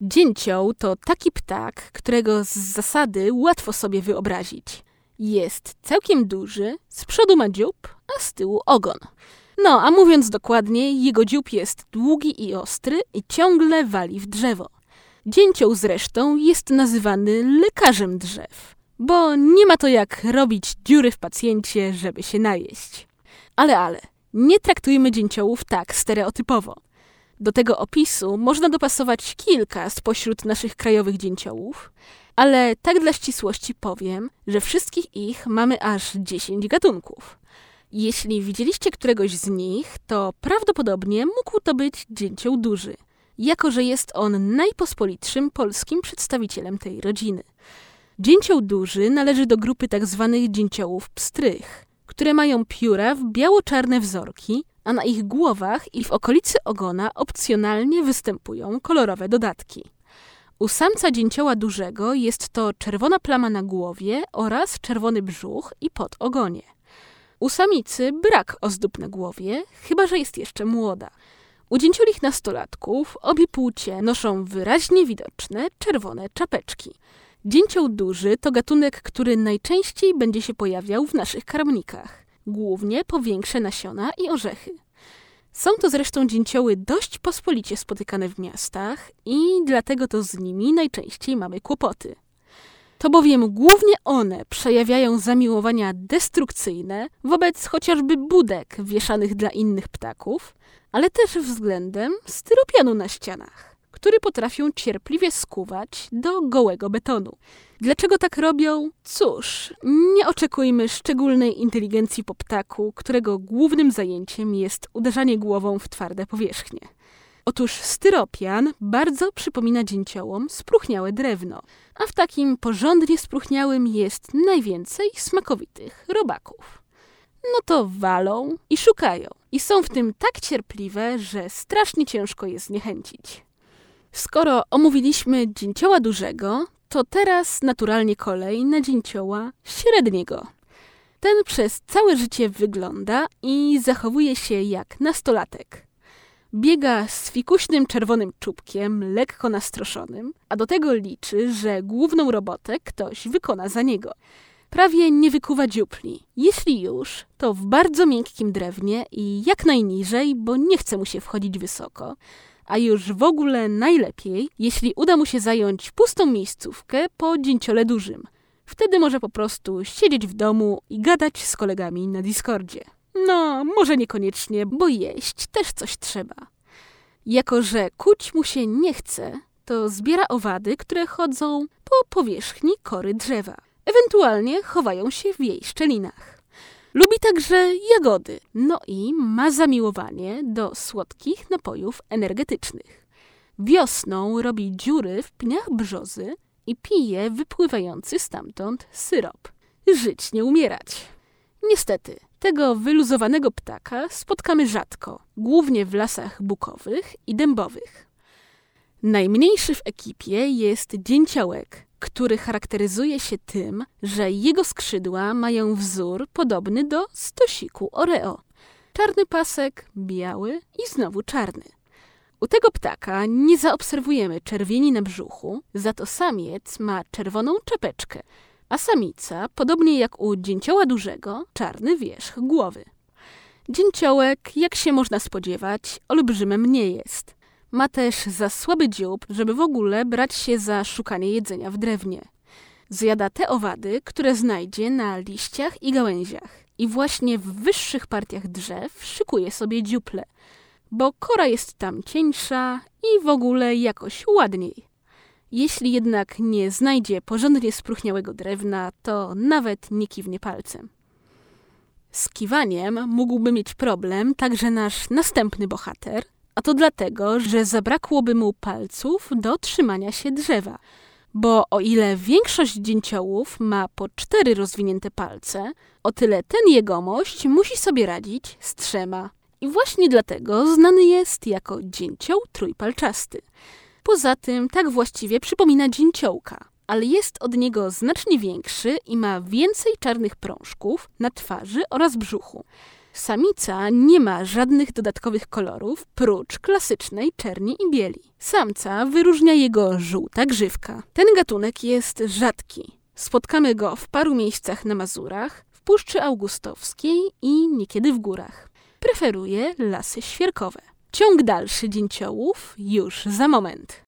Dzięcioł to taki ptak, którego z zasady łatwo sobie wyobrazić. Jest całkiem duży, z przodu ma dziób, a z tyłu ogon. No, a mówiąc dokładniej, jego dziób jest długi i ostry i ciągle wali w drzewo. Dzięcioł zresztą jest nazywany lekarzem drzew, bo nie ma to jak robić dziury w pacjencie, żeby się najeść. Ale, nie traktujmy dzięciołów tak stereotypowo. Do tego opisu można dopasować kilka spośród naszych krajowych dzięciołów, ale tak dla ścisłości powiem, że wszystkich ich mamy aż 10 gatunków. Jeśli widzieliście któregoś z nich, to prawdopodobnie mógł to być dzięcioł duży, jako że jest on najpospolitszym polskim przedstawicielem tej rodziny. Dzięcioł duży należy do grupy tzw. dzięciołów pstrych, które mają pióra w biało-czarne wzorki, a na ich głowach i w okolicy ogona opcjonalnie występują kolorowe dodatki. U samca dzięcioła dużego jest to czerwona plama na głowie oraz czerwony brzuch i podogonie. U samicy brak ozdób na głowie, chyba że jest jeszcze młoda. U dzięciolich nastolatków obie płcie noszą wyraźnie widoczne czerwone czapeczki. Dzięcioł duży to gatunek, który najczęściej będzie się pojawiał w naszych karmnikach, głównie po większe nasiona i orzechy. Są to zresztą dzięcioły dość pospolicie spotykane w miastach i dlatego to z nimi najczęściej mamy kłopoty. To bowiem głównie one przejawiają zamiłowania destrukcyjne wobec chociażby budek wieszanych dla innych ptaków, ale też względem styropianu na ścianach, który potrafią cierpliwie skuwać do gołego betonu. Dlaczego tak robią? Cóż, nie oczekujmy szczególnej inteligencji po ptaku, którego głównym zajęciem jest uderzanie głową w twarde powierzchnie. Otóż styropian bardzo przypomina dzięciołom spróchniałe drewno, a w takim porządnie spróchniałym jest najwięcej smakowitych robaków. No to walą i szukają i są w tym tak cierpliwe, że strasznie ciężko je zniechęcić. Skoro omówiliśmy dzięcioła dużego, to teraz naturalnie kolej na dzięcioła średniego. Ten przez całe życie wygląda i zachowuje się jak nastolatek. Biega z fikuśnym czerwonym czubkiem, lekko nastroszonym, a do tego liczy, że główną robotę ktoś wykona za niego. Prawie nie wykuwa dziupli. Jeśli już, to w bardzo miękkim drewnie i jak najniżej, bo nie chce mu się wchodzić wysoko, a już w ogóle najlepiej, jeśli uda mu się zająć pustą miejscówkę po dzięciole dużym. Wtedy może po prostu siedzieć w domu i gadać z kolegami na Discordzie. No, może niekoniecznie, bo jeść też coś trzeba. Jako że kuć mu się nie chce, to zbiera owady, które chodzą po powierzchni kory drzewa. Ewentualnie chowają się w jej szczelinach. Lubi także jagody, no i ma zamiłowanie do słodkich napojów energetycznych. Wiosną robi dziury w pniach brzozy i pije wypływający stamtąd syrop. Żyć nie umierać. Niestety, tego wyluzowanego ptaka spotkamy rzadko, głównie w lasach bukowych i dębowych. Najmniejszy w ekipie jest dzięciołek, który charakteryzuje się tym, że jego skrzydła mają wzór podobny do stosiku Oreo. Czarny pasek, biały i znowu czarny. U tego ptaka nie zaobserwujemy czerwieni na brzuchu, za to samiec ma czerwoną czapeczkę, a samica, podobnie jak u dzięcioła dużego, czarny wierzch głowy. Dzięciołek, jak się można spodziewać, olbrzymem nie jest. Ma też za słaby dziób, żeby w ogóle brać się za szukanie jedzenia w drewnie. Zjada te owady, które znajdzie na liściach i gałęziach. I właśnie w wyższych partiach drzew szykuje sobie dziuple, bo kora jest tam cieńsza i w ogóle jakoś ładniej. Jeśli jednak nie znajdzie porządnie spróchniałego drewna, to nawet nie kiwnie palcem. Z kiwaniem mógłby mieć problem także nasz następny bohater, a to dlatego, że zabrakłoby mu palców do trzymania się drzewa. Bo o ile większość dzięciołów ma po 4 rozwinięte palce, o tyle ten jegomość musi sobie radzić z 3. I właśnie dlatego znany jest jako dzięcioł trójpalczasty. Poza tym tak właściwie przypomina dzięciołka, ale jest od niego znacznie większy i ma więcej czarnych prążków na twarzy oraz brzuchu. Samica nie ma żadnych dodatkowych kolorów, prócz klasycznej czerni i bieli. Samca wyróżnia jego żółta grzywka. Ten gatunek jest rzadki. Spotkamy go w paru miejscach na Mazurach, w Puszczy Augustowskiej i niekiedy w górach. Preferuje lasy świerkowe. Ciąg dalszy dzięciołów już za moment.